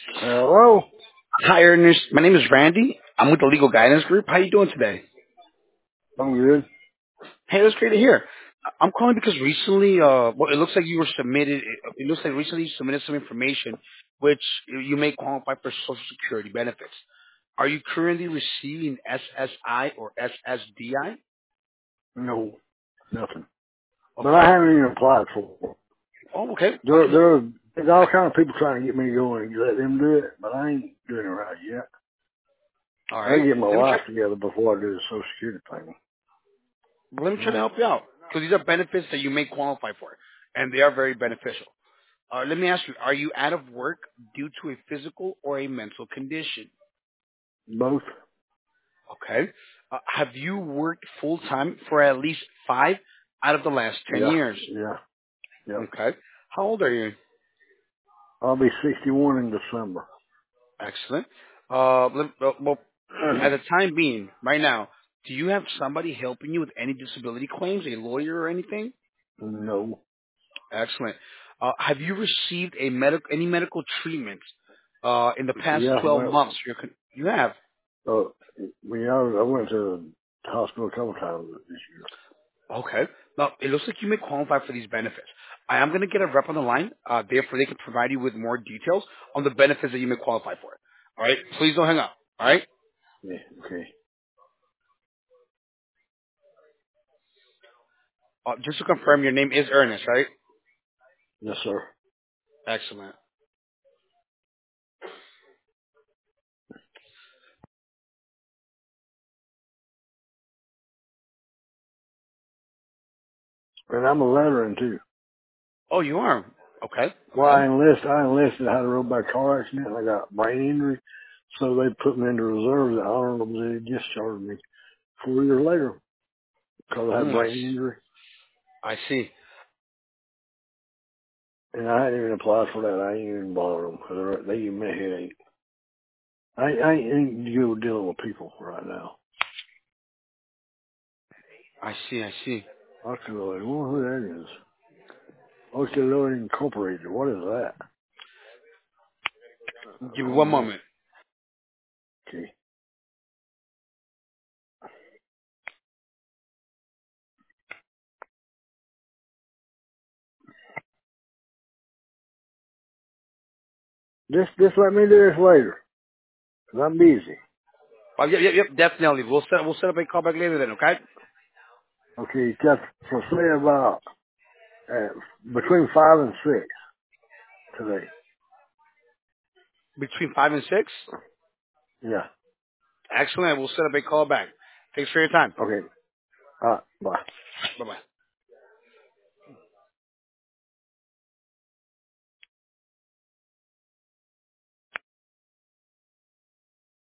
Hello? Hi, Ernest. My name is Randy. I'm with the Legal Guidance Group. How you doing today? I'm good. Hey, that's great to hear. I'm calling because recently, well, it looks like you were submitted. It looks like recently you submitted some information, which you may qualify for Social Security benefits. Are you currently receiving SSI or SSDI? No, nothing. But I Okay. haven't even applied for it. Oh, okay. There's all kind of people trying to get me to go and let them do it, but I ain't doing it right yet. All I right. get my Let me life together before I do the Social Security thing. try to help you out because these are benefits that you may qualify for, and they are very beneficial. Let me ask you: are you out of work due to a physical or a mental condition? Both? Okay. Have you worked full time for at least 5 out of the last 10 Yeah, years? yeah, yep. Okay. How old are you? I'll be 61 in December. Excellent. Well, at the time being, right now, do you have somebody helping you with any disability claims, a lawyer or anything? No. Excellent. Have you received any medical treatment in the past Yeah, 12 well, months? You have. uh, I went to the hospital a couple times this year. Okay. Now, it looks like you may qualify for these benefits. I am going to get a rep on the line. Therefore, they can provide you with more details on the benefits that you may qualify for. All right? Please don't hang up. All right? Yeah, okay. Just to confirm, your name is Ernest, right? Yes, sir. Excellent. And I'm a veteran too. Oh, you are? Okay. Well, Okay. I enlisted, I had a road by car accident, and I got brain injury, so they put me into reserves. The honorable they discharged me 4 years later because I had brain injury, I see. and I hadn't even applied for that. I ain't even bothered them because they gave me a headache. I ain't good dealing with people right now. I see. I see. I could like, well, who that is? Ocean Incorporated. What is that? Give me I one don't know. moment. Okay. Just let me do this later, because I'm busy. Yep, definitely. We'll set up a call back later then, okay? Okay, just for say about uh, between 5 and 6 today. Between 5 and 6? Yeah. Excellent. We'll set up a call back. Thanks for your time. Okay. Bye.